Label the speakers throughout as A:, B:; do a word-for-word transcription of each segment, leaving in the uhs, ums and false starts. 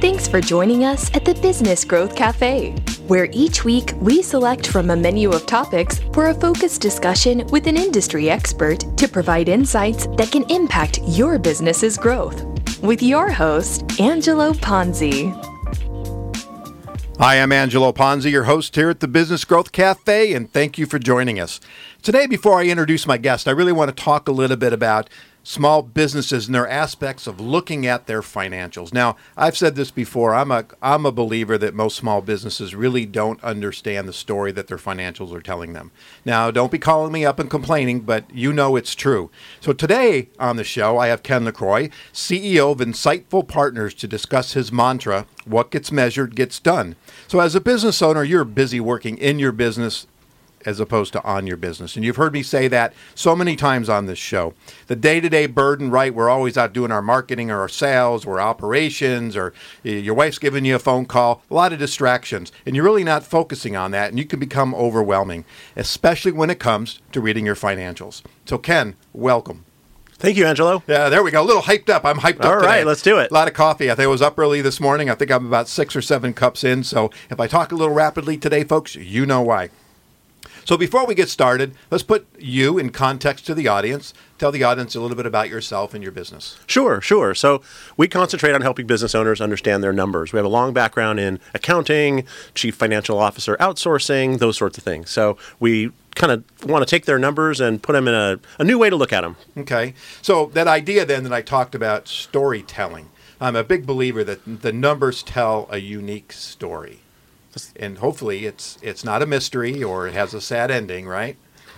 A: Thanks for joining us at the Business Growth Cafe, where each week we select from a menu of topics for a focused discussion with an industry expert to provide insights that can impact your business's growth. With your host, Angelo Ponzi.
B: Hi, I'm Angelo Ponzi, your host here at the Business Growth Cafe, and thank you for joining us. Today, before I introduce my guest, I really want to talk a little bit about small businesses and their aspects of looking at their financials. Now, I've said this before, I'm a I'm a believer that most small businesses really don't understand the story that their financials are telling them. Now, don't be calling me up and complaining, but you know it's true. So today on the show, I have Ken LaCroix, C E O of Insightful Partners, to discuss his mantra, what gets measured gets done. So as a business owner, you're busy working in your business as opposed to on your business. And you've heard me say that so many times on this show. The day-to-day burden, right, we're always out doing our marketing or our sales or operations, or your wife's giving you a phone call, a lot of distractions, and you're really not focusing on that, and you can become overwhelming, especially when it comes to reading your financials. So Ken, welcome.
C: Thank you, Angelo.
B: Yeah, there we go. A little hyped up. I'm hyped up
C: All
B: today.
C: right, let's do it.
B: A lot of coffee. I think I was up early this morning. I think I'm about six or seven cups in. So if I talk a little rapidly today, folks, you know why. So before we get started, let's put you in context to the audience. Tell the audience a little bit about yourself and your business.
C: Sure, sure. So we concentrate on helping business owners understand their numbers. We have a long background in accounting, chief financial officer outsourcing, those sorts of things. So we kind of want to take their numbers and put them in a, a new way to look at them.
B: Okay. So that idea then that I talked about, storytelling. I'm a big believer that the numbers tell a unique story. And hopefully it's it's not a mystery or it has a sad ending, right?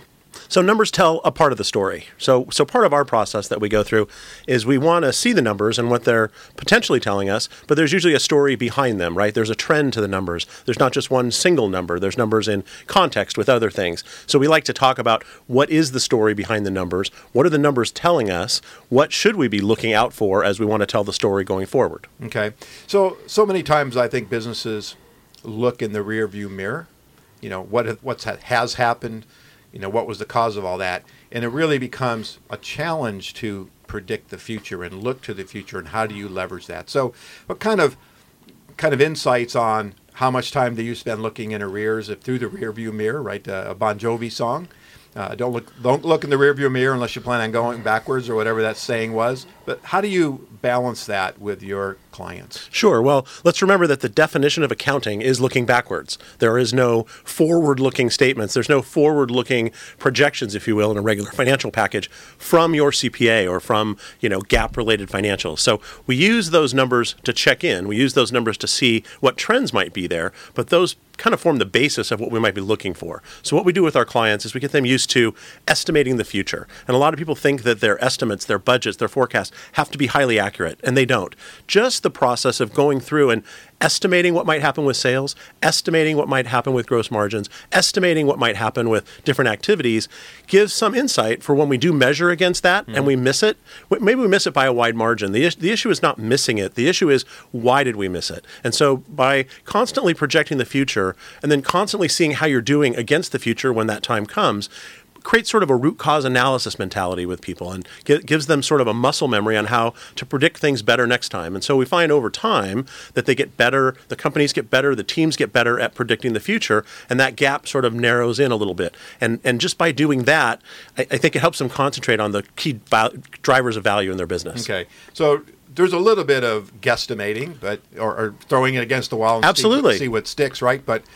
C: So numbers tell a part of the story. So so part of our process that we go through is we want to see the numbers and what they're potentially telling us, but there's usually a story behind them, right? There's a trend to the numbers. There's not just one single number. There's numbers in context with other things. So we like to talk about what is the story behind the numbers? What are the numbers telling us? What should we be looking out for as we want to tell the story going forward?
B: Okay. So so many times I think businesses look in the rear view mirror, you know, what what's has happened, you know, what was the cause of all that. And it really becomes a challenge to predict the future and look to the future and how do you leverage that. So what kind of kind of insights on how much time do you spend looking in arrears if through the rear view mirror, right? Uh, a Bon Jovi song. Uh, don't look don't look in the rearview mirror unless you plan on going backwards or whatever that saying was. But how do you balance that with your clients?
C: Sure. Well, let's remember that the definition of accounting is looking backwards. There is no forward-looking statements. There's no forward-looking projections, if you will, in a regular financial package from your C P A or from, you know, GAAP-related financials. So we use those numbers to check in. We use those numbers to see what trends might be there, but those kind of form the basis of what we might be looking for. So what we do with our clients is we get them used to estimating the future. And a lot of people think that their estimates, their budgets, their forecasts have to be highly accurate, and they don't. Just the process of going through and estimating what might happen with sales, estimating what might happen with gross margins, estimating what might happen with different activities gives some insight for when we do measure against that mm-hmm. and we miss it. Maybe we miss it by a wide margin. The, the issue is not missing it. The issue is why did we miss it? And so by constantly projecting the future and then constantly seeing how you're doing against the future when that time comes, creates sort of a root cause analysis mentality with people and gives them sort of a muscle memory on how to predict things better next time. And so we find over time that they get better, the companies get better, the teams get better at predicting the future, and that gap sort of narrows in a little bit. And and just by doing that, I, I think it helps them concentrate on the key val- drivers of value in their business.
B: Okay. So there's a little bit of guesstimating, but or, or throwing it against the wall and
C: Absolutely.
B: See, see what sticks, right? But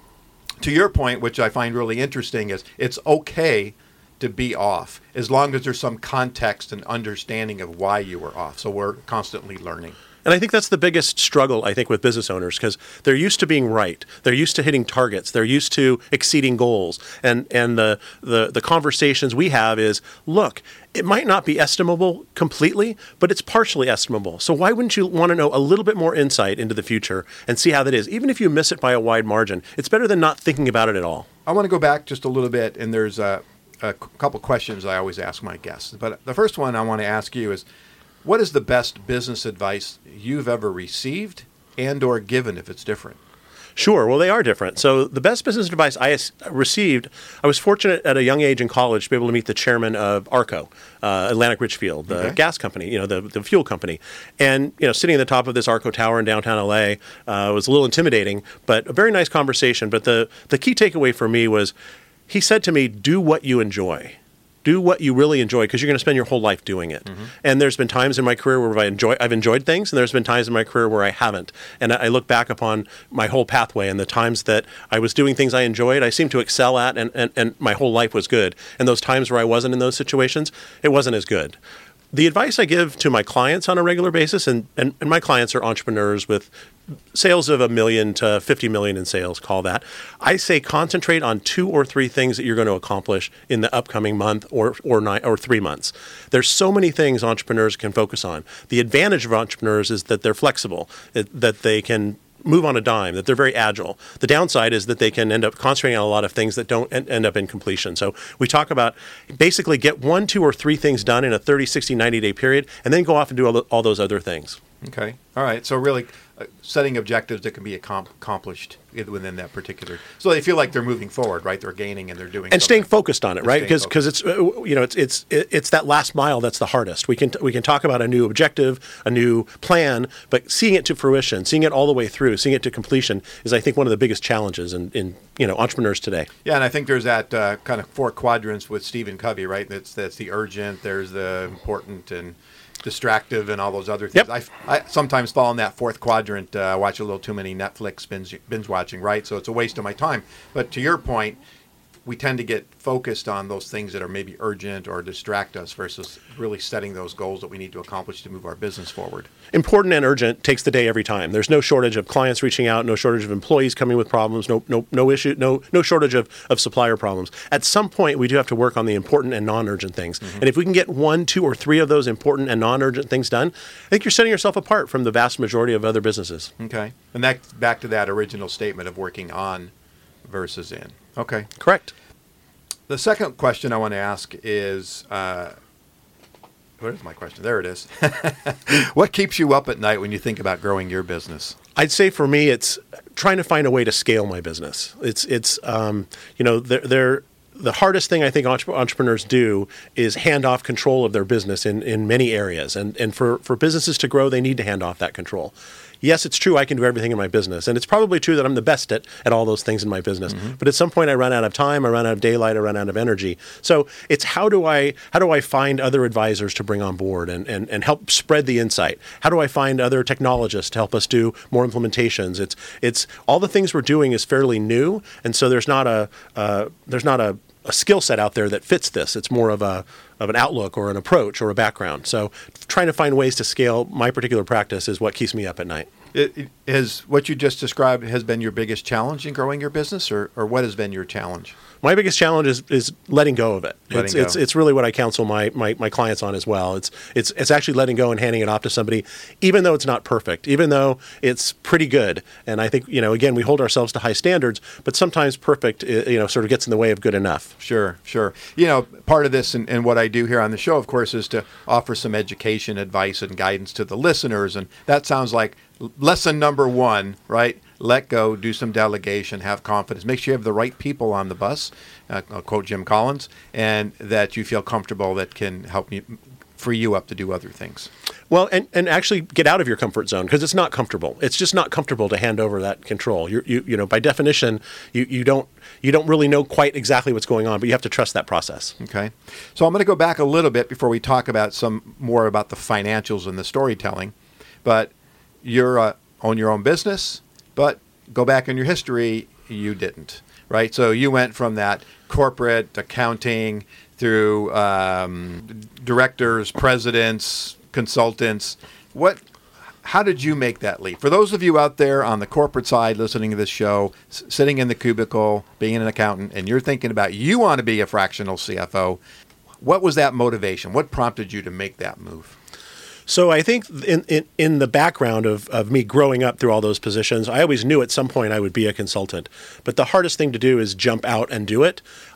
B: to your point, which I find really interesting, is it's okay to be off as long as there's some context and understanding of why you were off. So we're constantly learning.
C: And I think that's the biggest struggle, I think, with business owners, because they're used to being right. They're used to hitting targets. They're used to exceeding goals. And and the, the, the conversations we have is, look, it might not be estimable completely, but it's partially estimable. So why wouldn't you want to know a little bit more insight into the future and see how that is? Even if you miss it by a wide margin, it's better than not thinking about it at all.
B: I want to go back just a little bit, and there's a, a couple questions I always ask my guests. But the first one I want to ask you is, what is the best business advice you've ever received and or given if it's different?
C: Sure. Well, they are different. So the best business advice I received, I was fortunate at a young age in college to be able to meet the chairman of ARCO, uh, Atlantic Richfield, the
B: Okay.
C: gas company, you know, the, the fuel company. And, you know, sitting at the top of this ARCO tower in downtown L A uh, was a little intimidating, but a very nice conversation. But the, the key takeaway for me was he said to me, do what you enjoy. Do what you really enjoy, because you're going to spend your whole life doing it. Mm-hmm. And there's been times in my career where I enjoy, I've enjoyed things, and there's been times in my career where I haven't. And I look back upon my whole pathway and the times that I was doing things I enjoyed, I seemed to excel at, and, and, and my whole life was good. And those times where I wasn't in those situations, it wasn't as good. The advice I give to my clients on a regular basis, and, and, and my clients are entrepreneurs with sales of a million to fifty million in sales, call that. I say concentrate on two or three things that you're going to accomplish in the upcoming month or or nine or three months. There's so many things entrepreneurs can focus on. The advantage of entrepreneurs is that they're flexible, that they can move on a dime, that they're very agile. The downside is that they can end up concentrating on a lot of things that don't end up in completion. So we talk about basically get one, two, or three things done in a thirty, sixty, ninety day period, and then go off and do all, all those other things.
B: Okay. All right. So really uh, setting objectives that can be accom- accomplished within that particular. So they feel like they're moving forward, right? They're gaining and they're doing.
C: And
B: something.
C: staying focused on it,
B: And
C: right?
B: staying
C: Because because it's uh, you know it's it's it's that last mile that's the hardest. We can we can talk about a new objective, a new plan, but seeing it to fruition, seeing it all the way through, seeing it to completion is, I think, one of the biggest challenges in, in you know entrepreneurs today.
B: Yeah, and I think there's that uh, kind of four quadrants with Stephen Covey, right? That's that's the urgent, there's the important, and distractive, and all those other things.
C: Yep.
B: I, I sometimes fall in that fourth quadrant. Uh, I watch a little too many Netflix binge, binge watching, right? So it's a waste of my time. But to your point, we tend to get focused on those things that are maybe urgent or distract us versus really setting those goals that we need to accomplish to move our business forward.
C: Important and urgent takes the day every time. There's no shortage of clients reaching out, no shortage of employees coming with problems, no no no issue, no no shortage of, of supplier problems. At some point, we do have to work on the important and non-urgent things. Mm-hmm. And if we can get one, two, or three of those important and non-urgent things done, I think you're setting yourself apart from the vast majority of other businesses.
B: Okay. And that's back to that original statement of working on versus in. Okay.
C: Correct.
B: The second question I want to ask is, uh, where's my question? There it is. What keeps you up at night when you think about growing your business?
C: I'd say for me, it's trying to find a way to scale my business. It's it's um, you know they're, they're the hardest thing I think entre- entrepreneurs do is hand off control of their business in, in many areas, and and for for businesses to grow, they need to hand off that control. Yes, it's true I can do everything in my business, and it's probably true that I'm the best at, at all those things in my business. Mm-hmm. But at some point I run out of time, I run out of daylight, I run out of energy. So it's how do I how do I find other advisors to bring on board and, and, and help spread the insight? How do I find other technologists to help us do more implementations? It's it's all the things we're doing is fairly new, and so there's not a uh, there's not a a skill set out there that fits this. It's more of a of an outlook or an approach or a background. So trying to find ways to scale my particular practice is what keeps me up at night.
B: It, it has what you just described has been your biggest challenge in growing your business, or, or what has been your challenge?
C: My biggest challenge is, is letting go of it.
B: Letting
C: it's,
B: go.
C: it's it's really what I counsel my, my my clients on as well. It's it's it's actually letting go and handing it off to somebody, even though it's not perfect, even though it's pretty good. And I think, you know, again, we hold ourselves to high standards, but sometimes perfect, you know, sort of gets in the way of good enough.
B: Sure, sure. You know, part of this and, and what I do here on the show, of course, is to offer some education, advice, and guidance to the listeners. And that sounds like lesson number one, right? Let go, do some delegation, have confidence. Make sure you have the right people on the bus, uh, I'll quote Jim Collins, and that you feel comfortable that can help you, free you up to do other things.
C: Well, and, and actually get out of your comfort zone, because it's not comfortable. It's just not comfortable to hand over that control. You're, you you know, by definition, you, you don't you don't really know quite exactly what's going on, but you have to trust that process.
B: Okay. So I'm going to go back a little bit before we talk about some more about the financials and the storytelling. But you're uh, own your own business, but go back in your history, you didn't, right? So you went from that corporate accounting through um, directors, presidents, consultants. What? How did you make that leap? For those of you out there on the corporate side listening to this show, s- sitting in the cubicle, being an accountant, and you're thinking about you want to be a fractional C F O, what was that motivation? What prompted you to make that move?
C: So I think in, in, in the background of, of me growing up through all those positions, I always knew at some point I would be a consultant. But the hardest thing to do is jump out and do it.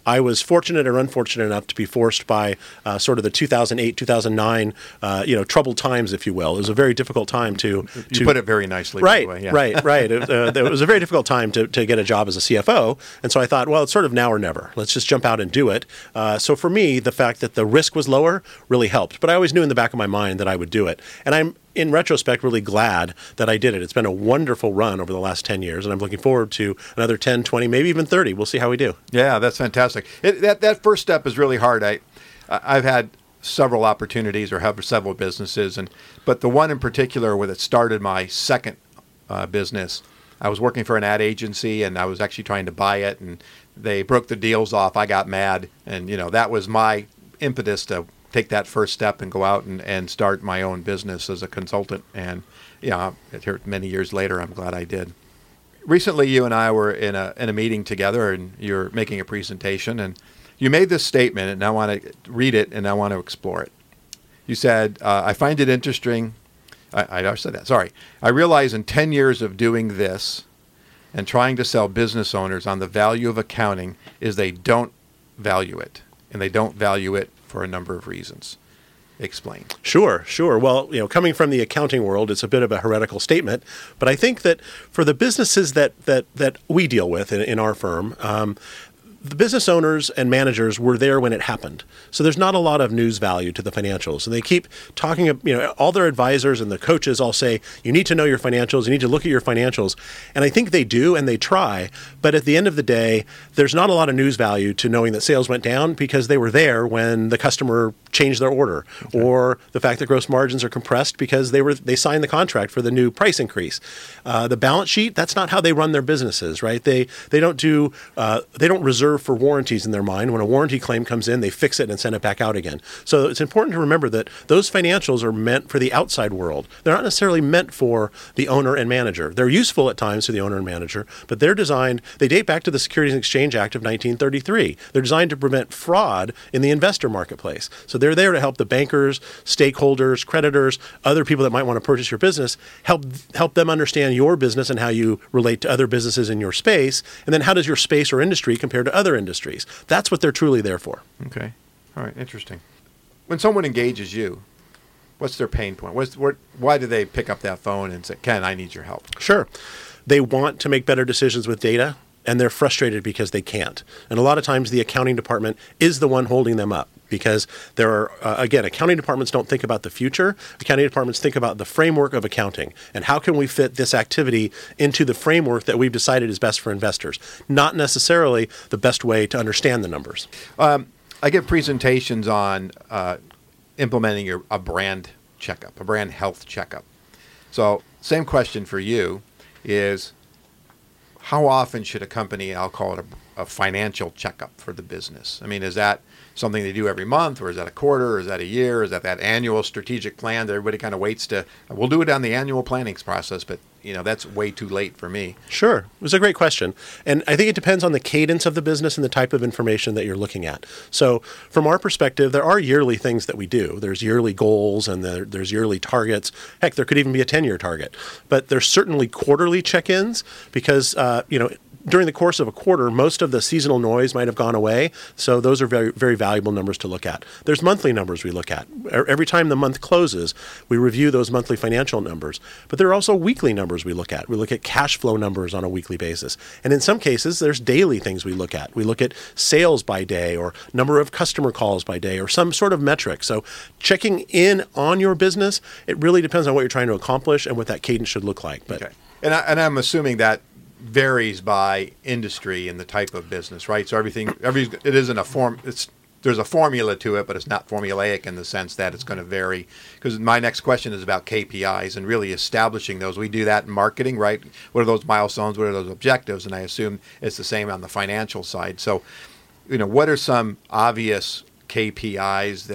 C: I was fortunate or unfortunate enough to be forced by uh, sort of the two thousand eight, two thousand nine, uh, you know, troubled times, if you will. It was a very difficult time to...
B: You
C: to,
B: put it very nicely.
C: Right,
B: by the way. Yeah.
C: right, right. It, uh, it was a very difficult time to, to get a job as a C F O. And so I thought, well, it's sort of now or never. Let's just jump out and do it. Uh, so for me, the fact that the risk was lower really helped. But I always knew in the back of my mind that I would do it. And I'm, in retrospect, really glad that I did it. It's been a wonderful run over the last ten years, and I'm looking forward to another ten, twenty, maybe even thirty. We'll see how we do.
B: Yeah, that's fantastic. It, that that first step is really hard. I, I've had several opportunities or have several businesses, and but the one in particular where it started my second uh, business, I was working for an ad agency, and I was actually trying to buy it, and they broke the deals off. I got mad, and you know that was my impetus to take that first step and go out and, and start my own business as a consultant. And yeah, here many years later, I'm glad I did. Recently, you and I were in a in a meeting together, and you're making a presentation, and you made this statement, and I want to read it, and I want to explore it. You said, uh, I find it interesting. I, I said that, sorry. I realize in ten years of doing this and trying to sell business owners on the value of accounting is they don't value it, and they don't value it for a number of reasons. Explain.
C: Sure, sure. Well, you know, coming from the accounting world, it's a bit of a heretical statement, but I think that for the businesses that that that we deal with in, in our firm, um, the business owners and managers were there when it happened. So there's not a lot of news value to the financials. And they keep talking, you know, all their advisors and the coaches all say, you need to know your financials, you need to look at your financials. And I think they do, and they try. But at the end of the day, there's not a lot of news value to knowing that sales went down because they were there when the customer changed their order, okay. Or the fact that gross margins are compressed because they were they signed the contract for the new price increase. Uh, the balance sheet, that's not how they run their businesses, right? They they don't do uh, they don't reserve for warranties in their mind. When a warranty claim comes in, they fix it and send it back out again. So it's important to remember that those financials are meant for the outside world. They're not necessarily meant for the owner and manager. They're useful at times to the owner and manager, but they're designed, they date back to the Securities and Exchange Act of nineteen thirty-three. They're designed to prevent fraud in the investor marketplace. So they're there to help the bankers, stakeholders, creditors, other people that might want to purchase your business, help help them understand your business and how you relate to other businesses in your space, and then how does your space or industry compare to other industries. That's what they're truly there for.
B: Okay. All right. Interesting. When someone engages you, what's their pain point? What's, what, why do they pick up that phone and say, Ken, I need your help?
C: Sure. They want to make better decisions with data, and they're frustrated because they can't. And a lot of times the accounting department is the one holding them up because there are, uh, again, accounting departments don't think about the future. Accounting departments think about the framework of accounting and how can we fit this activity into the framework that we've decided is best for investors, not necessarily the best way to understand the numbers.
B: Um, I give presentations on uh, implementing your, a brand checkup, a brand health checkup. So same question for you is, how often should a company, I'll call it a, a financial checkup for the business? I mean, is that something they do every month, or is that a quarter, or is that a year, or is that that annual strategic plan that everybody kind of waits to, we'll do it on the annual planning process, but you know, that's way too late for me.
C: Sure. It was a great question. And I think it depends on the cadence of the business and the type of information that you're looking at. So from our perspective, there are yearly things that we do. There's yearly goals and there, there's yearly targets. Heck, there could even be a ten-year target. But there's certainly quarterly check-ins because, uh, you know, during the course of a quarter, most of the seasonal noise might have gone away. So those are very, very valuable numbers to look at. There's monthly numbers we look at. Every time the month closes, we review those monthly financial numbers. But there are also weekly numbers we look at. We look at cash flow numbers on a weekly basis. And in some cases, there's daily things we look at. We look at sales by day or number of customer calls by day or some sort of metric. So checking in on your business, it really depends on what you're trying to accomplish and what that cadence should look like. But
B: okay. And, I, and I'm assuming that varies by industry and the type of business, right? So everything, every it isn't a form. It's there's a formula to it, but it's not formulaic in the sense that it's going to vary. Because my next question is about K P Is and really establishing those. We do that in marketing, right? What are those milestones? What are those objectives? And I assume it's the same on the financial side. So, you know, what are some obvious K P Is that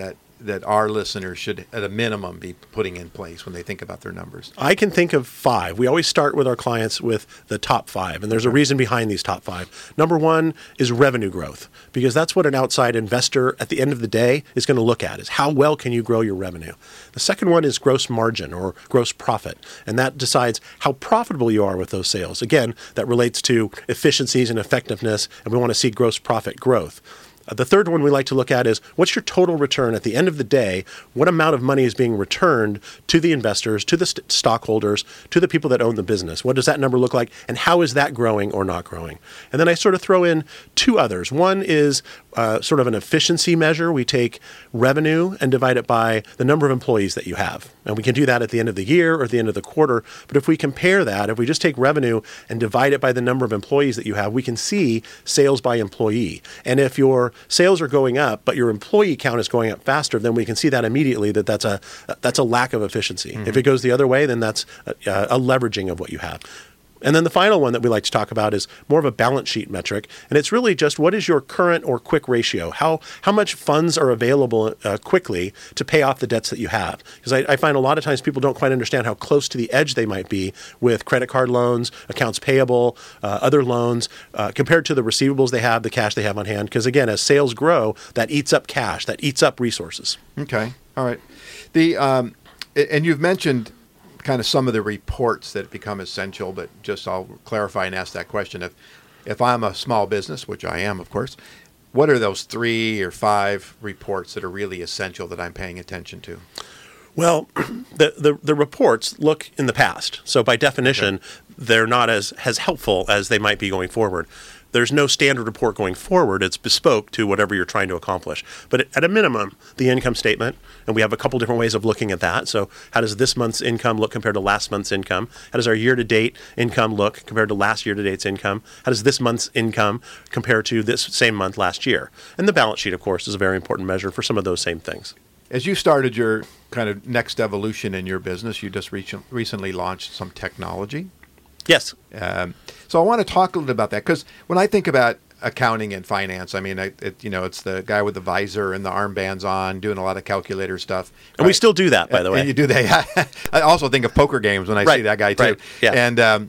B: that our listeners should, at a minimum, be putting in place when they think about their numbers?
C: I can think of five. We always start with our clients with the top five, and there's a reason behind these top five. Number one is revenue growth, because that's what an outside investor at the end of the day is going to look at, is how well can you grow your revenue. The second one is gross margin or gross profit, and that decides how profitable you are with those sales. Again, that relates to efficiencies and effectiveness, and we want to see gross profit growth. Uh, the third one we like to look at is what's your total return at the end of the day? What amount of money is being returned to the investors, to the st- stockholders, to the people that own the business? What does that number look like? And how is that growing or not growing? And then I sort of throw in two others. One is uh, sort of an efficiency measure. We take revenue and divide it by the number of employees that you have. And we can do that at the end of the year or at the end of the quarter. But if we compare that, if we just take revenue and divide it by the number of employees that you have, we can see sales by employee. And if your sales are going up, but your employee count is going up faster, then we can see that immediately that that's a that's a lack of efficiency. Mm-hmm. If it goes the other way, then that's a, a leveraging of what you have. And then the final one that we like to talk about is more of a balance sheet metric. And it's really just what is your current or quick ratio? How how much funds are available uh, quickly to pay off the debts that you have? Because I, I find a lot of times people don't quite understand how close to the edge they might be with credit card loans, accounts payable, uh, other loans, uh, compared to the receivables they have, the cash they have on hand. Because again, as sales grow, that eats up cash, that eats up resources.
B: Okay. All right. The um, and you've mentioned kind of some of the reports that become essential, but just I'll clarify and ask that question. If if I'm a small business, which I am, of course, what are those three or five reports that are really essential that I'm paying attention to?
C: Well, the, the, the reports look in the past. So by definition, okay. they're not as, as helpful as they might be going forward. There's no standard report going forward. It's bespoke to whatever you're trying to accomplish. But at a minimum, the income statement, and we have a couple different ways of looking at that. So how does this month's income look compared to last month's income? How does our year-to-date income look compared to last year-to-date's income? How does this month's income compare to this same month last year? And the balance sheet, of course, is a very important measure for some of those same things.
B: As you started your kind of next evolution in your business, you just re- recently launched some technology.
C: Yes.
B: Um, so I want to talk a little bit about that, because when I think about accounting and finance, I mean, I, it, you know, it's the guy with the visor and the armbands on, doing a lot of calculator stuff.
C: And right? we still do that, by the way.
B: And you do that. I also think of poker games when I
C: right.
B: see that guy too.
C: Right. Yeah.
B: And um,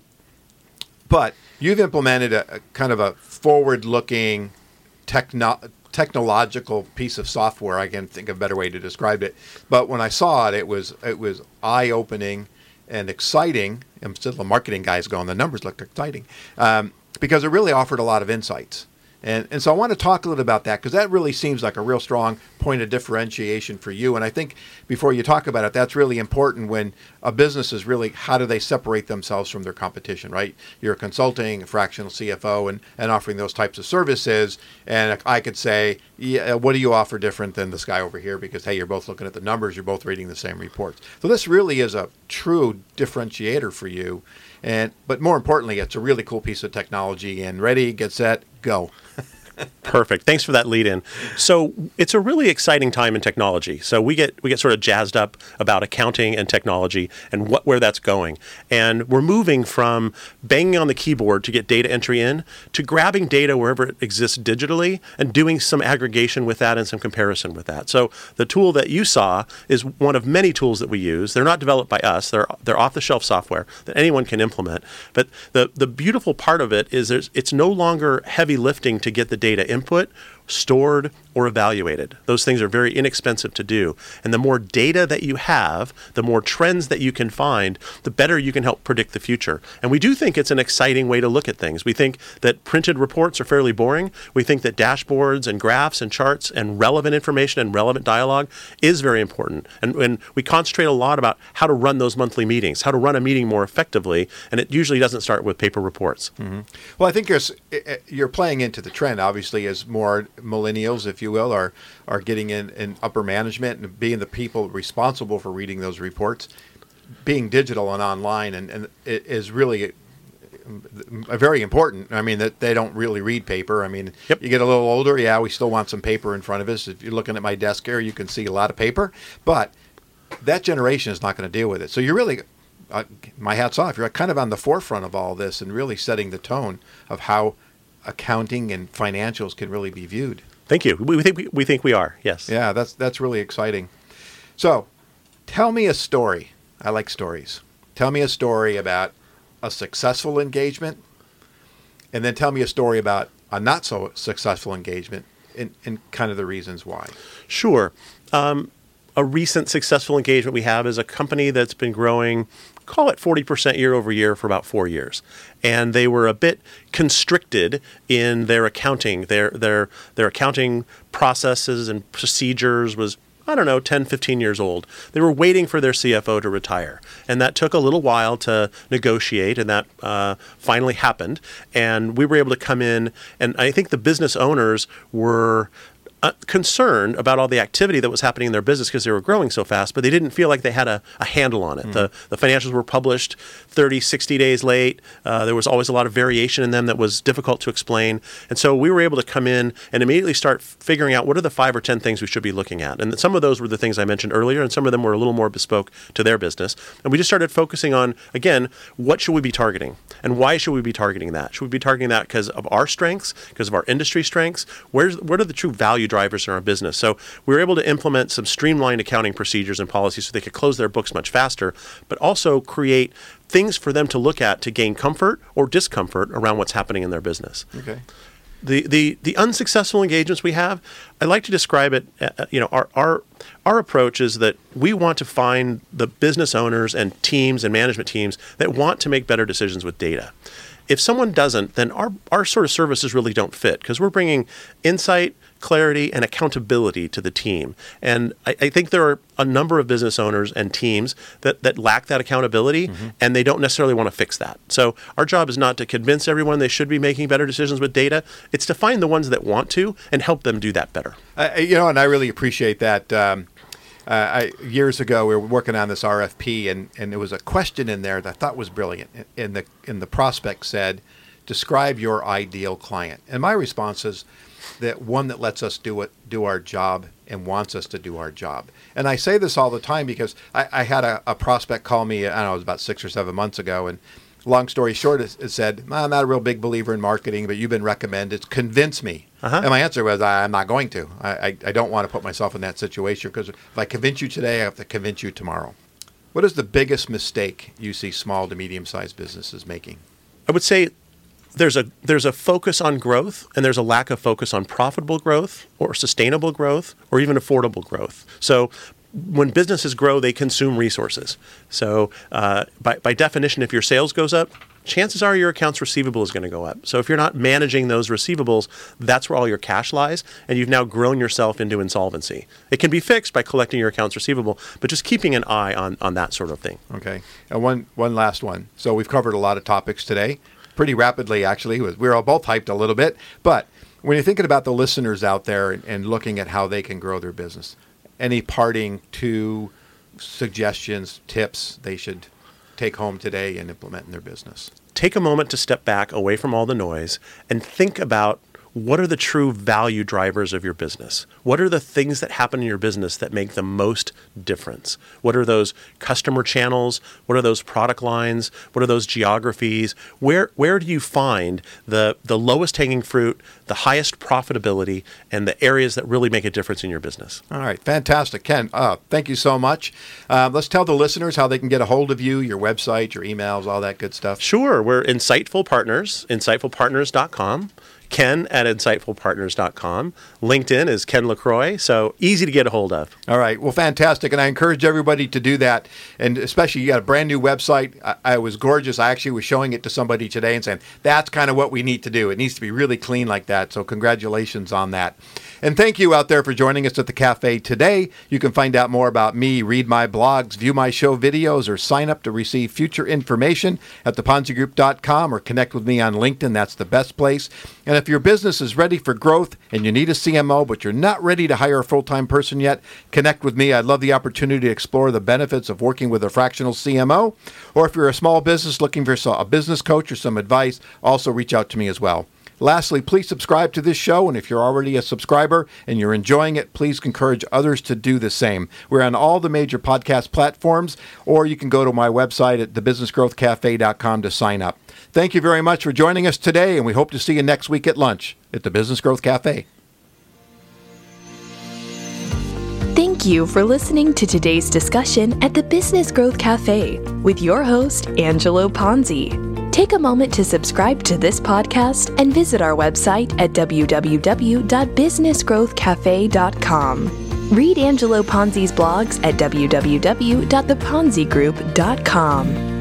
B: but you've implemented a, a kind of a forward-looking techno. technological piece of software. I can think of a better way to describe it. But when I saw it, it was it was eye-opening and exciting. And still the marketing guys going, the numbers looked exciting, um, because it really offered a lot of insights. And and so I want to talk a little about that, because that really seems like a real strong point of differentiation for you. And I think before you talk about it, that's really important when a business is really, how do they separate themselves from their competition, right? You're a consulting, a fractional C F O, and, and offering those types of services. And I could say, yeah, what do you offer different than this guy over here? Because, hey, you're both looking at the numbers, you're both reading the same reports. So this really is a true differentiator for you. And but more importantly, it's a really cool piece of technology. And ready, get set, go.
C: Perfect. Thanks for that lead in. So it's a really exciting time in technology. So we get we get sort of jazzed up about accounting and technology and what where that's going. And we're moving from banging on the keyboard to get data entry in to grabbing data wherever it exists digitally and doing some aggregation with that and some comparison with that. So the tool that you saw is one of many tools that we use. They're not developed by us. They're they're off-the-shelf software that anyone can implement. But the the beautiful part of it is there's it's no longer heavy lifting to get the data input, stored, or evaluated. Those things are very inexpensive to do. And the more data that you have, the more trends that you can find, the better you can help predict the future. And we do think it's an exciting way to look at things. We think that printed reports are fairly boring. We think that dashboards and graphs and charts and relevant information and relevant dialogue is very important. And, and we concentrate a lot about how to run those monthly meetings, how to run a meeting more effectively. And it usually doesn't start with paper reports.
B: Mm-hmm. Well, I think you're, you're playing into the trend, obviously, as more millennials, if you will, are are getting in, in upper management and being the people responsible for reading those reports. Being digital and online and, and it is really a very important. I mean, that they don't really read paper. I mean,
C: yep.
B: You get a little older, yeah, we still want some paper in front of us. If you're looking at my desk here, you can see a lot of paper, but that generation is not going to deal with it. So you're really, uh, my hat's off, you're kind of on the forefront of all this and really setting the tone of how accounting and financials can really be viewed.
C: Thank you. We, we think we, we think we are. Yes.
B: Yeah, that's that's really exciting. So, tell me a story. I like stories. Tell me a story about a successful engagement, and then tell me a story about a not so successful engagement, and, and kind of the reasons why.
C: Sure. Um, a recent successful engagement we have is a company that's been growing, call it forty percent year over year for about four years. And they were a bit constricted in their accounting. Their their their accounting processes and procedures was, I don't know, ten, fifteen years old. They were waiting for their C F O to retire. And that took a little while to negotiate, and that uh, finally happened. And we were able to come in, and I think the business owners were Uh, concerned about all the activity that was happening in their business because they were growing so fast, but they didn't feel like they had a, a handle on it. Mm. The, the financials were published thirty, sixty days late. Uh, there was always a lot of variation in them that was difficult to explain. And so we were able to come in and immediately start figuring out what are the five or ten things we should be looking at. And some of those were the things I mentioned earlier, and some of them were a little more bespoke to their business. And we just started focusing on, again, what should we be targeting? And why should we be targeting that? Should we be targeting that because of our strengths, because of our industry strengths? Where's, what are the true value drivers in our business? So we were able to implement some streamlined accounting procedures and policies so they could close their books much faster, but also create things for them to look at to gain comfort or discomfort around what's happening in their business.
B: Okay.
C: The the the unsuccessful engagements we have, I like to describe it, uh, you know, our, our our approach is that we want to find the business owners and teams and management teams that want to make better decisions with data. If someone doesn't, then our, our sort of services really don't fit because we're bringing insight, clarity, and accountability to the team. And I, I think there are a number of business owners and teams that, that lack that accountability, mm-hmm. and they don't necessarily want to fix that. So our job is not to convince everyone they should be making better decisions with data. It's to find the ones that want to and help them do that better.
B: Uh, you know, and I really appreciate that. Um, Uh, I, years ago, we were working on this R F P, and, and there was a question in there that I thought was brilliant. And the and the prospect said, "Describe your ideal client." And my response is that one that lets us do it, do our job, and wants us to do our job. And I say this all the time because I, I had a, a prospect call me. I don't know, it was about six or seven months ago, and long story short, it, it said, "I'm not a real big believer in marketing, but you've been recommended. Convince me." Uh-huh. And my answer was, I'm not going to. I, I, I don't want to put myself in that situation because if I convince you today, I have to convince you tomorrow. What is the biggest mistake you see small to medium-sized businesses making?
C: I would say there's a there's a focus on growth, and there's a lack of focus on profitable growth or sustainable growth or even affordable growth. So when businesses grow, they consume resources. So uh, by, by definition, if your sales goes up, chances are your accounts receivable is going to go up. So if you're not managing those receivables, that's where all your cash lies, and you've now grown yourself into insolvency. It can be fixed by collecting your accounts receivable, but just keeping an eye on, on that sort of thing.
B: Okay. And one, one last one. So we've covered a lot of topics today, pretty rapidly, actually. We were all both hyped a little bit. But when you're thinking about the listeners out there and, and looking at how they can grow their business, any parting two suggestions, tips they should take home today and implement in their business?
C: Take a moment to step back away from all the noise and think about what are the true value drivers of your business? What are the things that happen in your business that make the most difference? What are those customer channels? What are those product lines? What are those geographies? Where where do you find the, the lowest hanging fruit, the highest profitability, and the areas that really make a difference in your business?
B: All right. Fantastic. Ken, uh, thank you so much. Uh, let's tell the listeners how they can get a hold of you, your website, your emails, all that good stuff.
C: Sure. We're Insightful Partners, insightful partners dot com. Ken at insightful partners dot com. LinkedIn is Ken LaCroix, so easy to get a hold of.
B: All right. Well, fantastic. And I encourage everybody to do that. And especially you got a brand new website. I, I was gorgeous. I actually was showing it to somebody today and saying, that's kind of what we need to do. It needs to be really clean like that. So congratulations on that. And thank you out there for joining us at the cafe today. You can find out more about me, read my blogs, view my show videos, or sign up to receive future information at the ponzi group dot com or connect with me on LinkedIn. That's the best place. And if your business is ready for growth and you need a C M O, but you're not ready to hire a full-time person yet, connect with me. I'd love the opportunity to explore the benefits of working with a fractional C M O. Or if you're a small business looking for a business coach or some advice, also reach out to me as well. Lastly, please subscribe to this show, and if you're already a subscriber and you're enjoying it, please encourage others to do the same. We're on all the major podcast platforms, or you can go to my website at the business growth cafe dot com to sign up. Thank you very much for joining us today, and we hope to see you next week at lunch at the Business Growth Cafe.
A: Thank you for listening to today's discussion at the Business Growth Cafe with your host, Angelo Ponzi. Take a moment to subscribe to this podcast and visit our website at w w w dot business growth cafe dot com. Read Angelo Ponzi's blogs at w w w dot the ponzi group dot com.